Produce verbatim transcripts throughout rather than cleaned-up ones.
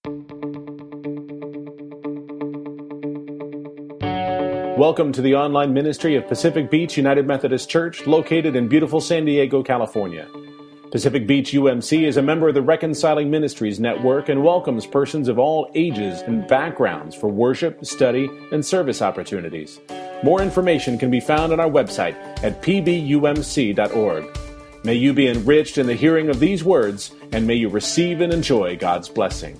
Welcome to the online ministry of Pacific Beach United Methodist Church, located in beautiful San Diego, California. Pacific Beach U M C is a member of the Reconciling Ministries Network and welcomes persons of all ages and backgrounds for worship, study, and service opportunities. More information can be found on our website at p b u m c dot org. May you be enriched in the hearing of these words, and may you receive and enjoy God's blessing.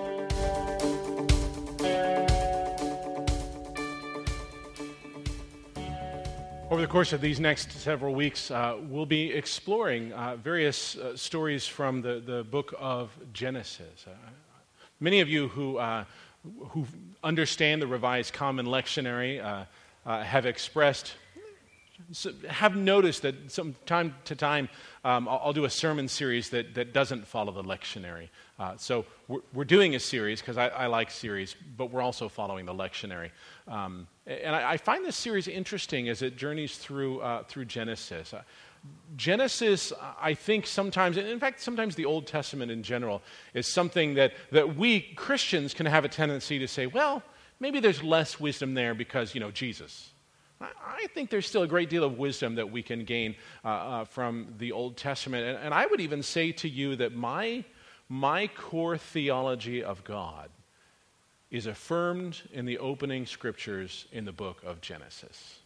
Over the course of these next several weeks, uh, we'll be exploring uh, various uh, stories from the, the book of Genesis. Uh, many of you who uh, who understand the Revised Common Lectionary uh, uh, have expressed, have noticed that from time to time um, I'll, I'll do a sermon series that, that doesn't follow the lectionary. Uh, so we're, we're doing a series because I, I like series, but we're also following the lectionary. Um, and I, I find this series interesting as it journeys through uh, through Genesis. Uh, Genesis, I think sometimes, and in fact sometimes the Old Testament in general, is something that, that we Christians can have a tendency to say, well, maybe there's less wisdom there because, you know, Jesus. I, I think there's still a great deal of wisdom that we can gain uh, uh, from the Old Testament. And, and I would even say to you that my My core theology of God is affirmed in the opening scriptures in the book of Genesis.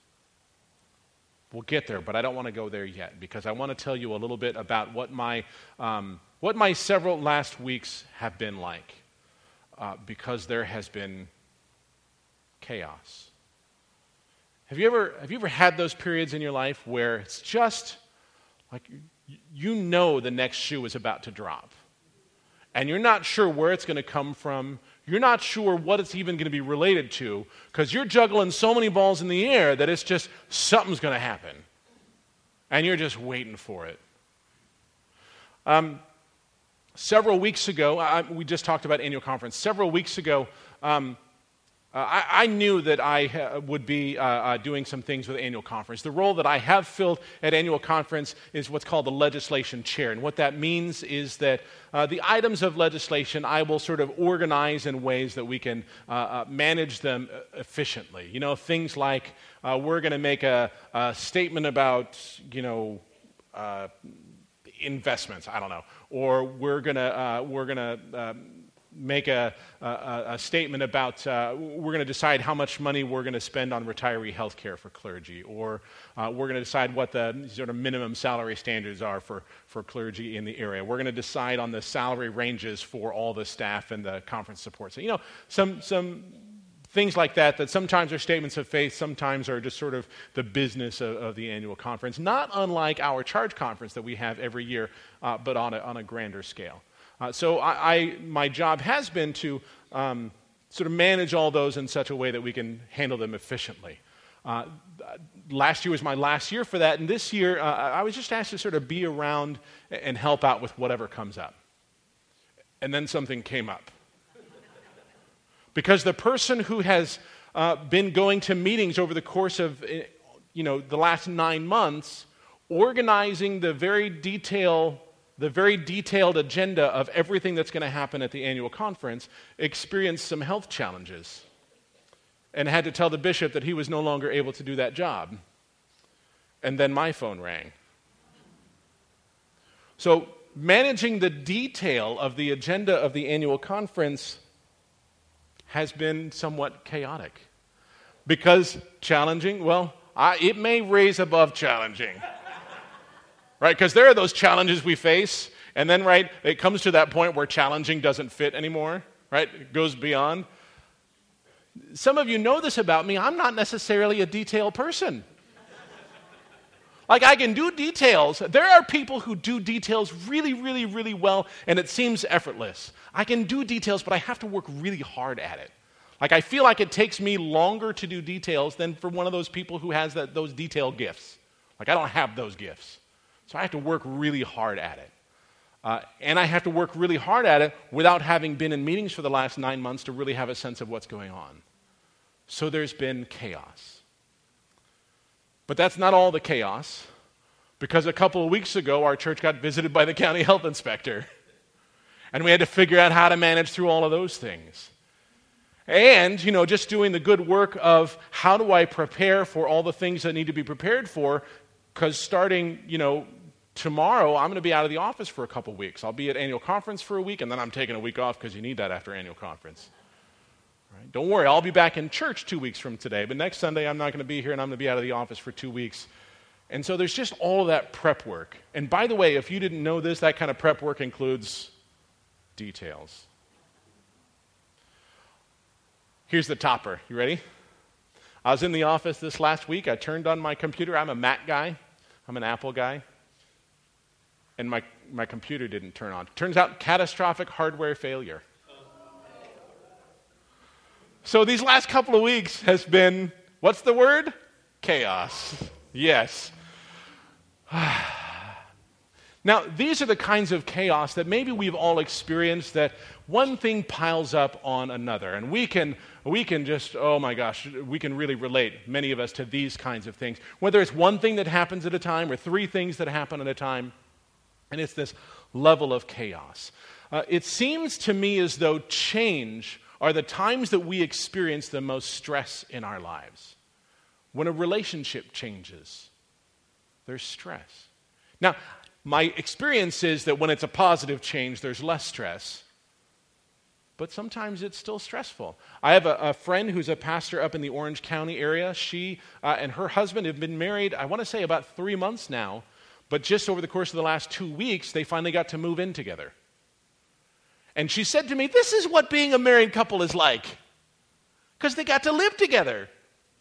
We'll get there, but I don't want to go there yet because I want to tell you a little bit about what my um, what my several last weeks have been like, uh, because there has been chaos. Have you ever have you ever had those periods in your life where it's just like you know the next shoe is about to drop? And you're not sure where it's going to come from. You're not sure what it's even going to be related to because you're juggling so many balls in the air that it's just something's going to happen. And you're just waiting for it. Um, several weeks ago, I, we just talked about annual conference. Several weeks ago, um, Uh, I, I knew that I uh, would be uh, uh, doing some things with annual conference. The role that I have filled at annual conference is what's called the legislation chair. And what that means is that uh, the items of legislation I will sort of organize in ways that we can uh, uh, manage them efficiently. You know, things like uh, we're going to make a, a statement about, you know, uh, investments. I don't know. Or we're going to uh, we're going to um, make a, a, a statement about uh, we're going to decide how much money we're going to spend on retiree health care for clergy, or uh, we're going to decide what the sort of minimum salary standards are for, for clergy in the area. We're going to decide on the salary ranges for all the staff and the conference support. So, you know, some some things like that, that sometimes are statements of faith, sometimes are just sort of the business of, of the annual conference, not unlike our charge conference that we have every year, uh, but on a, on a grander scale. Uh, so I, I, my job has been to um, sort of manage all those in such a way that we can handle them efficiently. Uh, last year was my last year for that, and this year uh, I was just asked to sort of be around and help out with whatever comes up. And then something came up. Because the person who has uh, been going to meetings over the course of, you know, the last nine months, organizing the very detail the very detailed agenda of everything that's going to happen at the annual conference, experienced some health challenges and had to tell the bishop that he was no longer able to do that job. And then my phone rang. So managing the detail of the agenda of the annual conference has been somewhat chaotic. Because challenging, well, I, it may raise above challenging. Right, because there are those challenges we face, and then, right, it comes to that point where challenging doesn't fit anymore, right? It goes beyond. Some of you know this about me. I'm not necessarily a detail person. Like, I can do details. There are people who do details really, really, really well, and it seems effortless. I can do details, but I have to work really hard at it. Like, I feel like it takes me longer to do details than for one of those people who has that, those detail gifts. Like, I don't have those gifts. So I have to work really hard at it. Uh, and I have to work really hard at it without having been in meetings for the last nine months to really have a sense of what's going on. So there's been chaos. But that's not all the chaos, because a couple of weeks ago, our church got visited by the county health inspector. And we had to figure out how to manage through all of those things. And, you know, just doing the good work of how do I prepare for all the things that need to be prepared for, because starting, you know, tomorrow, I'm going to be out of the office for a couple weeks. I'll be at annual conference for a week, and then I'm taking a week off because you need that after annual conference. Right? Don't worry, I'll be back in church two weeks from today, but next Sunday I'm not going to be here, and I'm going to be out of the office for two weeks. And so there's just all of that prep work. And by the way, if you didn't know this, that kind of prep work includes details. Here's the topper. You ready? I was in the office this last week. I turned on my computer. I'm a Mac guy. I'm an Apple guy. And my, my computer didn't turn on. Turns out, catastrophic hardware failure. So these last couple of weeks has been, what's the word? Chaos. Yes. Now, these are the kinds of chaos that maybe we've all experienced, that one thing piles up on another. And we can we can just, oh my gosh, we can really relate, many of us, to these kinds of things. Whether it's one thing that happens at a time or three things that happen at a time. And it's this level of chaos. Uh, it seems to me as though change are the times that we experience the most stress in our lives. When a relationship changes, there's stress. Now, my experience is that when it's a positive change, there's less stress. But sometimes it's still stressful. I have a, a friend who's a pastor up in the Orange County area. She uh, and her husband have been married, I want to say, about three months now. But just over the course of the last two weeks, they finally got to move in together. And she said to me, this is what being a married couple is like. Because they got to live together.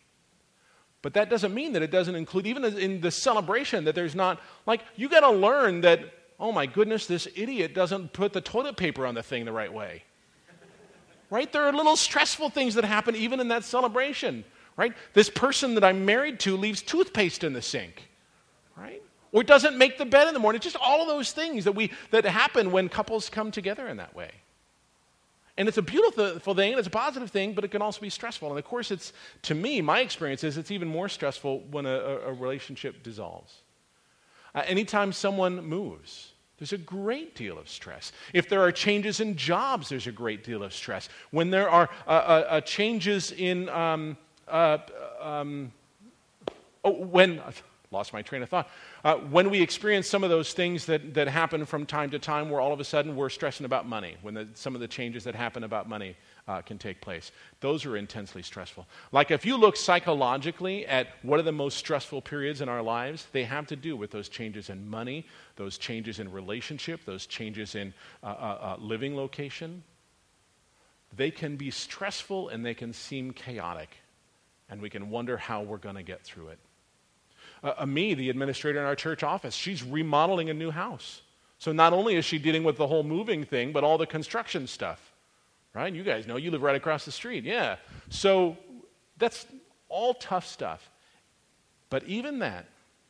But that doesn't mean that it doesn't include, even in the celebration, that there's not, like, you got to learn that, oh my goodness, this idiot doesn't put the toilet paper on the thing the right way. Right? There are little stressful things that happen even in that celebration. Right? This person that I'm married to leaves toothpaste in the sink. Right? Or doesn't make the bed in the morning. Just all of those things that we that happen when couples come together in that way. And it's a beautiful thing, and it's a positive thing, but it can also be stressful. And of course, it's, to me, my experience is it's even more stressful when a, a relationship dissolves. Uh, anytime someone moves, there's a great deal of stress. If there are changes in jobs, there's a great deal of stress. When there are uh, uh, uh, changes in, um, uh, um, oh, when... Lost my train of thought. Uh, when we experience some of those things that, that happen from time to time where all of a sudden we're stressing about money, when the, some of the changes that happen about money uh, can take place, those are intensely stressful. Like if you look psychologically at what are the most stressful periods in our lives, they have to do with those changes in money, those changes in relationship, those changes in uh, uh, uh, living location. They can be stressful and they can seem chaotic, and we can wonder how we're going to get through it. Uh, Ami, the administrator in our church office, she's remodeling a new house. So not only is she dealing with the whole moving thing, but all the construction stuff. Right? You guys know, you live right across the street. Yeah. So that's all tough stuff. But even that,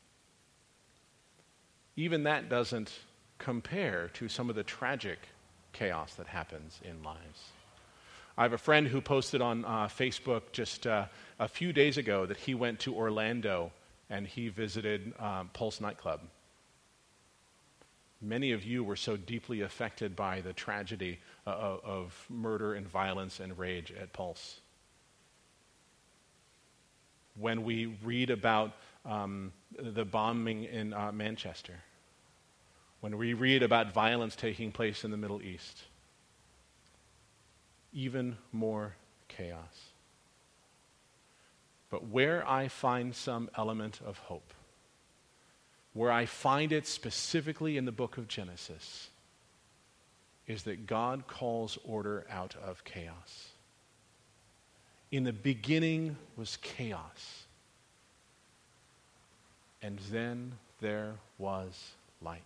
even that doesn't compare to some of the tragic chaos that happens in lives. I have a friend who posted on uh, Facebook just uh, a few days ago that he went to Orlando and he visited um, Pulse nightclub. Many of you were so deeply affected by the tragedy uh, of murder and violence and rage at Pulse. When we read about um, the bombing in uh, Manchester, when we read about violence taking place in the Middle East, even more chaos. But where I find some element of hope, where I find it specifically in the book of Genesis, is that God calls order out of chaos. In the beginning was chaos, and then there was light.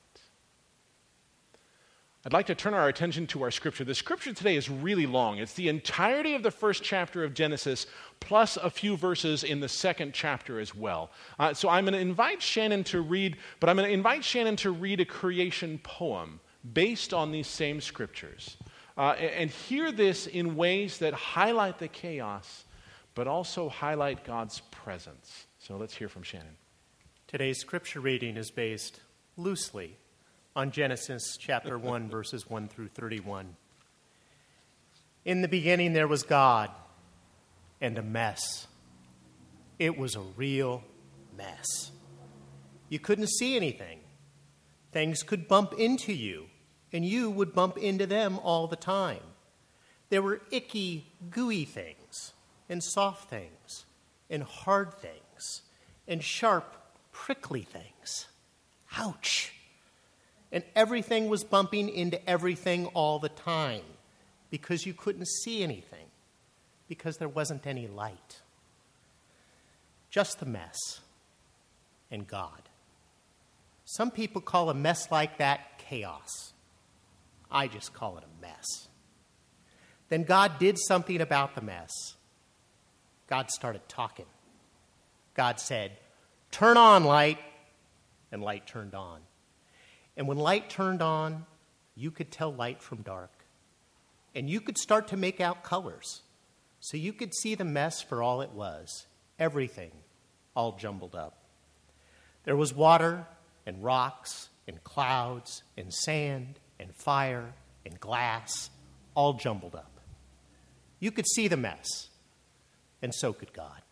I'd like to turn our attention to our scripture. The scripture today is really long. It's the entirety of the first chapter of Genesis, plus a few verses in the second chapter as well. Uh, so I'm going to invite Shannon to read, but I'm going to invite Shannon to read a creation poem based on these same scriptures. Uh, and, and hear this in ways that highlight the chaos, but also highlight God's presence. So let's hear from Shannon. Today's scripture reading is based loosely on Genesis chapter one, verses one through thirty-one. In the beginning there was God and a mess. It was a real mess. You couldn't see anything. Things could bump into you, and you would bump into them all the time. There were icky, gooey things, and soft things, and hard things, and sharp, prickly things. Ouch! And everything was bumping into everything all the time because you couldn't see anything, because there wasn't any light. Just the mess and God. Some people call a mess like that chaos. I just call it a mess. Then God did something about the mess. God started talking. God said, "Turn on light," and light turned on. And when light turned on, you could tell light from dark. And you could start to make out colors. So you could see the mess for all it was. Everything all jumbled up. There was water and rocks and clouds and sand and fire and glass all jumbled up. You could see the mess, and so could God.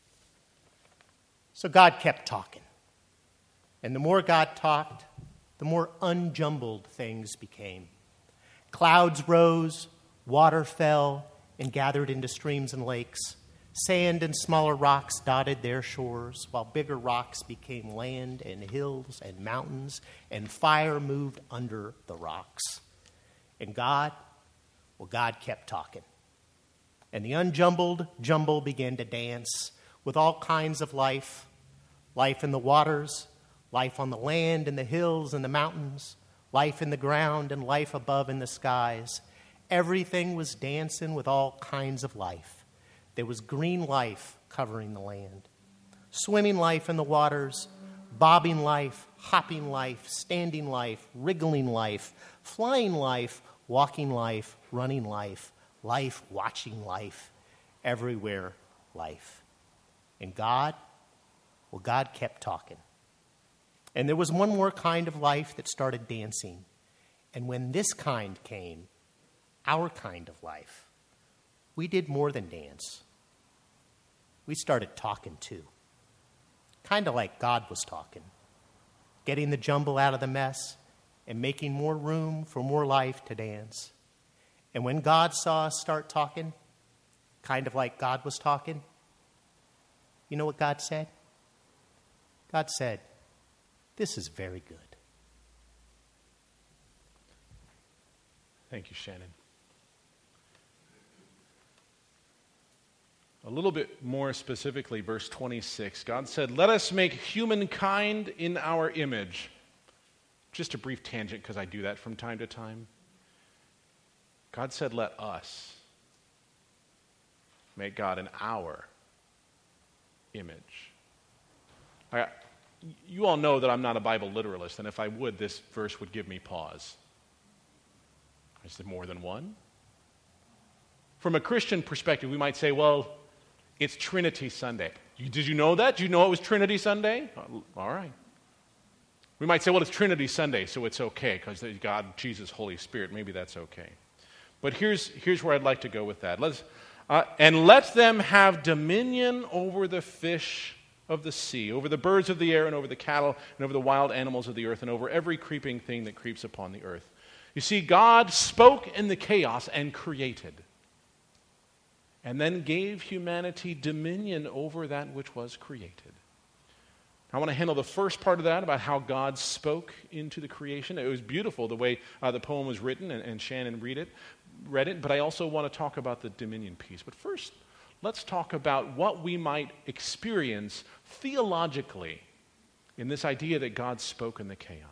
So God kept talking. And the more God talked, the more unjumbled things became. Clouds rose, water fell and gathered into streams and lakes. Sand and smaller rocks dotted their shores, while bigger rocks became land and hills and mountains, and fire moved under the rocks. And God, well, God kept talking. And the unjumbled jumble began to dance with all kinds of life. Life in the waters, life on the land and the hills and the mountains, life in the ground and life above in the skies. Everything was dancing with all kinds of life. There was green life covering the land, swimming life in the waters, bobbing life, hopping life, standing life, wriggling life, flying life, walking life, running life, life watching life, everywhere life. And God, well, God kept talking. And there was one more kind of life that started dancing. And when this kind came, our kind of life, we did more than dance. We started talking too. Kind of like God was talking, getting the jumble out of the mess and making more room for more life to dance. And when God saw us start talking, kind of like God was talking, you know what God said? God said, "This is very good." Thank you, Shannon. A little bit more specifically, verse twenty-six, God said, "Let us make humankind in our image." Just a brief tangent, because I do that from time to time. God said, "Let us make God in our image." I, you all know that I'm not a Bible literalist, and if I would, this verse would give me pause. Is there more than one? From a Christian perspective, we might say, well, it's Trinity Sunday. You, did you know that? Did you know it was Trinity Sunday? All right. We might say, well, it's Trinity Sunday, so it's okay, because there's God, Jesus, Holy Spirit. Maybe that's okay. But here's, here's where I'd like to go with that. Let's, uh, and let them have dominion over the fish of the sea, over the birds of the air, and over the cattle, and over the wild animals of the earth, and over every creeping thing that creeps upon the earth. You see, God spoke in the chaos and created, and then gave humanity dominion over that which was created. I want to handle the first part of that, about how God spoke into the creation. It was beautiful the way uh, the poem was written, and, and Shannon read it, read it, but I also want to talk about the dominion piece. But first, let's talk about what we might experience theologically in this idea that God spoke in the chaos.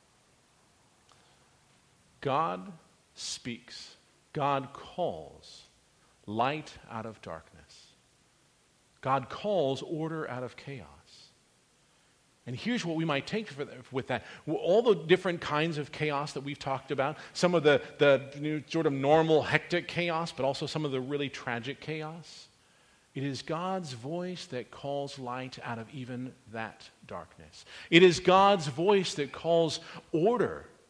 God speaks, God calls light out of darkness. God calls order out of chaos. And here's what we might take for the, with that. All the different kinds of chaos that we've talked about, some of the, the you know, sort of normal, hectic chaos, but also some of the really tragic chaos. It is God's voice that calls light out of even that darkness. It is God's voice that calls order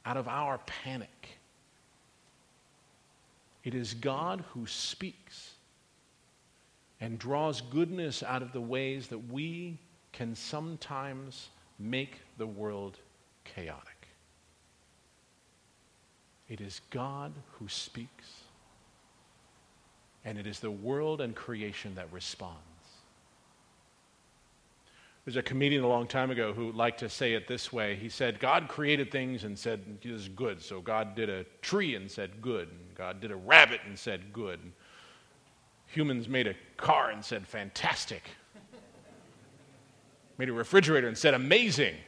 out of our panic. It is God who speaks and draws goodness out of the ways that we can sometimes make the world chaotic. It is God who speaks, and it is the world and creation that responds. There's a comedian a long time ago who liked to say it this way. He said, God created things and said, this is good. So God did a tree and said, good. And God did a rabbit and said, good. And humans made a car and said, fantastic. Made a refrigerator and said, amazing.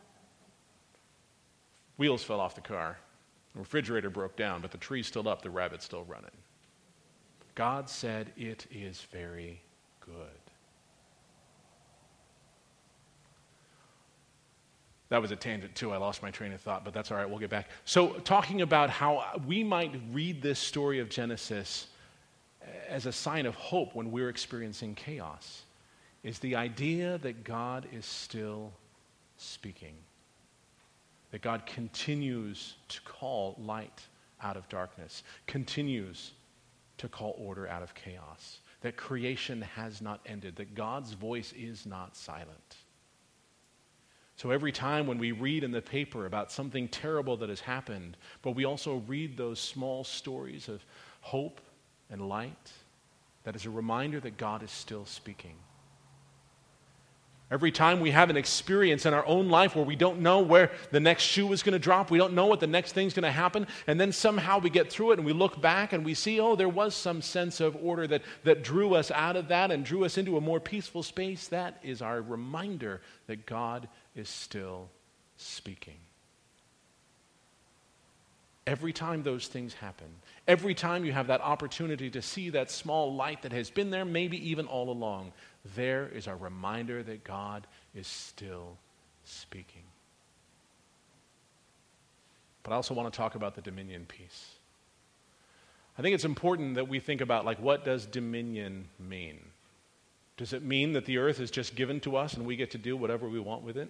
Wheels fell off the car. The refrigerator broke down, but the tree's still up, the rabbit's still running. God said, it is very good. That was a tangent too. I lost my train of thought, but that's all right. We'll get back. So talking about how we might read this story of Genesis as a sign of hope when we're experiencing chaos is the idea that God is still speaking. That God continues to call light out of darkness, continues to call order out of chaos, that creation has not ended, that God's voice is not silent. So every time when we read in the paper about something terrible that has happened, but we also read those small stories of hope and light, that is a reminder that God is still speaking. Every time we have an experience in our own life where we don't know where the next shoe is going to drop, we don't know what the next thing's going to happen, and then somehow we get through it and we look back and we see, oh, there was some sense of order that, that drew us out of that and drew us into a more peaceful space. That is our reminder that God is still speaking. Every time those things happen, every time you have that opportunity to see that small light that has been there, maybe even all along, there is a reminder that God is still speaking. But I also want to talk about the dominion piece. I think it's important that we think about, like, what does dominion mean? Does it mean that the earth is just given to us and we get to do whatever we want with it?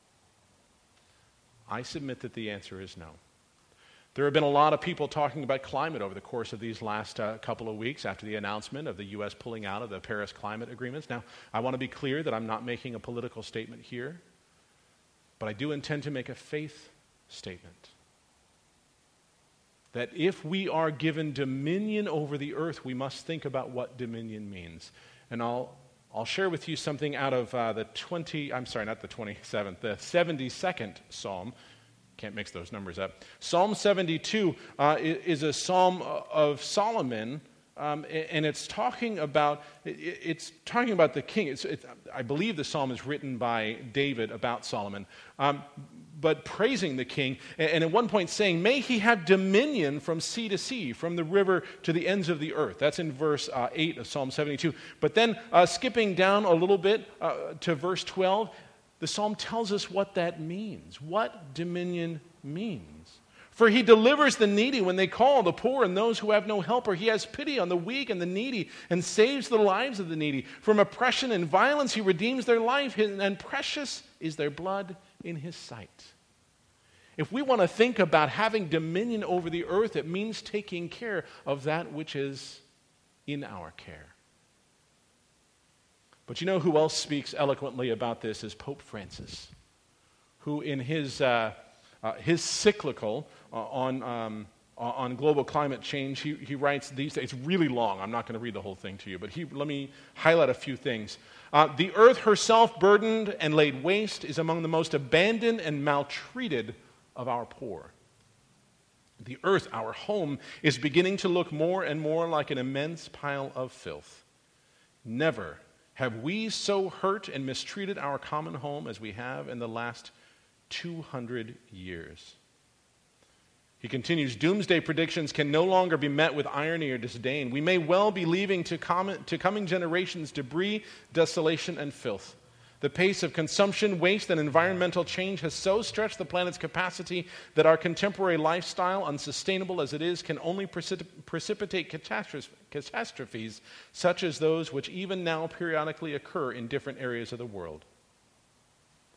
I submit that the answer is no. There have been a lot of people talking about climate over the course of these last uh, couple of weeks after the announcement of the U S pulling out of the Paris climate agreements. Now, I want to be clear that I'm not making a political statement here, but I do intend to make a faith statement. That if we are given dominion over the earth, we must think about what dominion means. And I'll I'll share with you something out of uh, the twenty, I'm sorry, not the twenty-seventh, the seventy-second Psalm. Can't mix those numbers up. Psalm seventy-two uh, is a psalm of Solomon, um, and it's talking about it's talking about the king. It's, it, I believe the psalm is written by David about Solomon, um, but praising the king, and at one point saying, "May he have dominion from sea to sea, from the river to the ends of the earth." That's in verse uh, eight of Psalm seventy-two. But then uh, skipping down a little bit uh, to verse twelve. The psalm tells us what that means, what dominion means. For he delivers the needy when they call, the poor and those who have no helper. He has pity on the weak and the needy and saves the lives of the needy. From oppression and violence he redeems their life, and precious is their blood in his sight. If we want to think about having dominion over the earth, it means taking care of that which is in our care. But you know who else speaks eloquently about this is Pope Francis, who in his uh, uh, his cyclical uh, on um, on global climate change, he, he writes these. It's really long. I'm not going to read the whole thing to you, but he, let me highlight a few things. Uh, the earth herself, burdened and laid waste, is among the most abandoned and maltreated of our poor. The earth, our home, is beginning to look more and more like an immense pile of filth. Never have we so hurt and mistreated our common home as we have in the last two hundred years? He continues, doomsday predictions can no longer be met with irony or disdain. We may well be leaving to, com- to coming generations debris, desolation, and filth. The pace of consumption, waste, and environmental change has so stretched the planet's capacity that our contemporary lifestyle, unsustainable as it is, can only precip- precipitate catastrophes, catastrophes such as those which even now periodically occur in different areas of the world.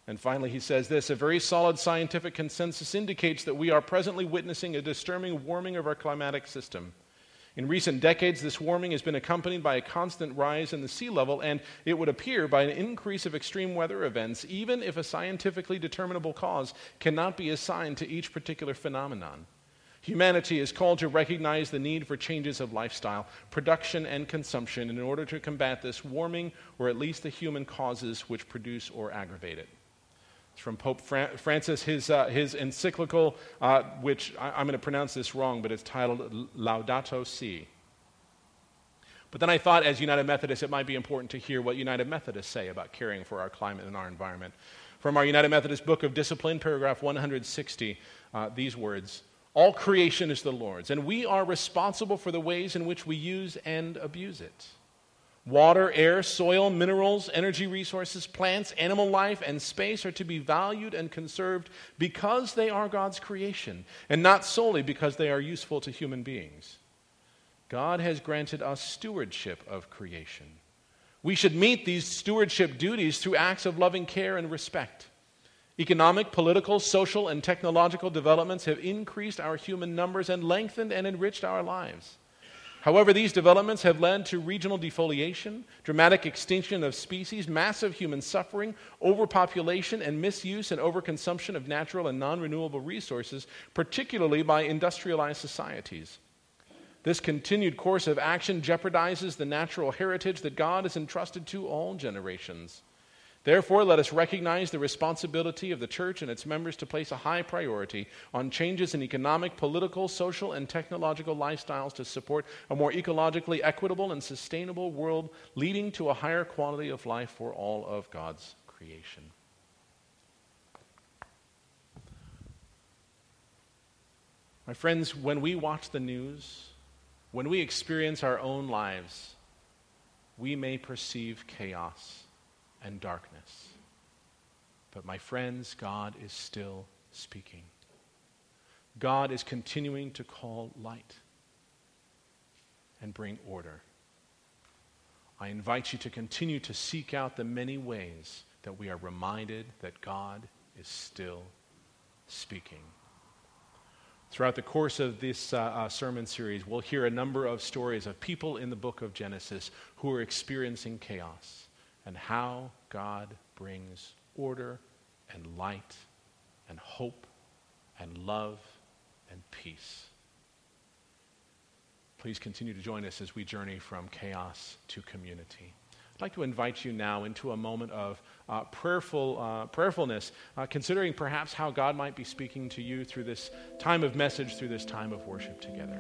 And finally, he says this: a very solid scientific consensus indicates that we are presently witnessing a disturbing warming of our climatic system. In recent decades, this warming has been accompanied by a constant rise in the sea level, and it would appear by an increase of extreme weather events, even if a scientifically determinable cause cannot be assigned to each particular phenomenon. Humanity is called to recognize the need for changes of lifestyle, production, and consumption in order to combat this warming, or at least the human causes which produce or aggravate it. It's from Pope Fra- Francis, his, uh, his encyclical, uh, which I, I'm going to pronounce this wrong, but it's titled Laudato Si. But then I thought, as United Methodists, it might be important to hear what United Methodists say about caring for our climate and our environment. From our United Methodist Book of Discipline, paragraph one hundred sixty, uh, these words: all creation is the Lord's, and we are responsible for the ways in which we use and abuse it. Water, air, soil, minerals, energy resources, plants, animal life, and space are to be valued and conserved because they are God's creation, and not solely because they are useful to human beings. God has granted us stewardship of creation. We should meet these stewardship duties through acts of loving care and respect. Economic, political, social, and technological developments have increased our human numbers and lengthened and enriched our lives. However, these developments have led to regional defoliation, dramatic extinction of species, massive human suffering, overpopulation, and misuse and overconsumption of natural and non-renewable resources, particularly by industrialized societies. This continued course of action jeopardizes the natural heritage that God has entrusted to all generations. Therefore, let us recognize the responsibility of the church and its members to place a high priority on changes in economic, political, social, and technological lifestyles to support a more ecologically equitable and sustainable world, leading to a higher quality of life for all of God's creation. My friends, when we watch the news, when we experience our own lives, we may perceive chaos and darkness. But my friends, God is still speaking. God is continuing to call light and bring order. I invite you to continue to seek out the many ways that we are reminded that God is still speaking. Throughout the course of this uh, uh, sermon series, we'll hear a number of stories of people in the book of Genesis who are experiencing chaos, and how God brings order and light and hope and love and peace. Please continue to join us as we journey from chaos to community. I'd like to invite you now into a moment of uh, prayerful uh, prayerfulness, uh, considering perhaps how God might be speaking to you through this time of message, through this time of worship together.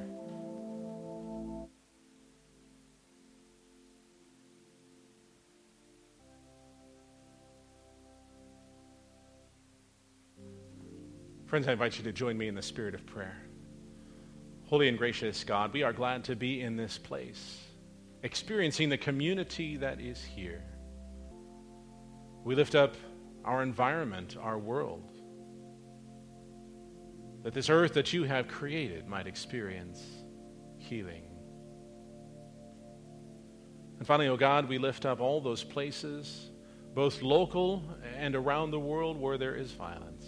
Friends, I invite you to join me in the spirit of prayer. Holy and gracious God, we are glad to be in this place, experiencing the community that is here. We lift up our environment, our world, that this earth that you have created might experience healing. And finally, oh God, we lift up all those places, both local and around the world, where there is violence.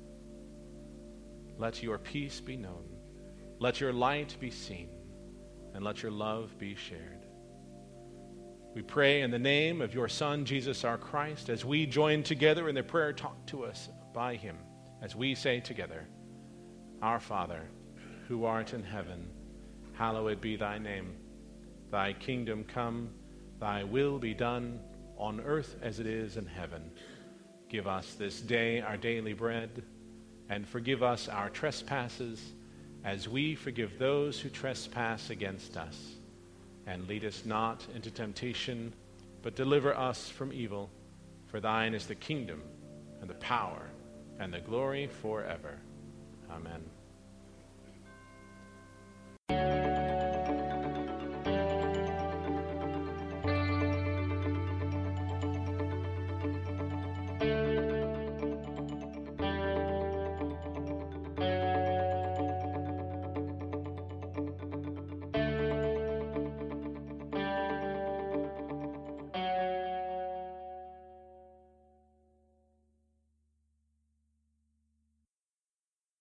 Let your peace be known. Let your light be seen. And let your love be shared. We pray in the name of your Son, Jesus our Christ, as we join together in the prayer taught to us by him, as we say together, Our Father, who art in heaven, hallowed be thy name. Thy kingdom come, thy will be done, on earth as it is in heaven. Give us this day our daily bread, and forgive us our trespasses, as we forgive those who trespass against us. And lead us not into temptation, but deliver us from evil. For thine is the kingdom, and the power, and the glory forever. Amen.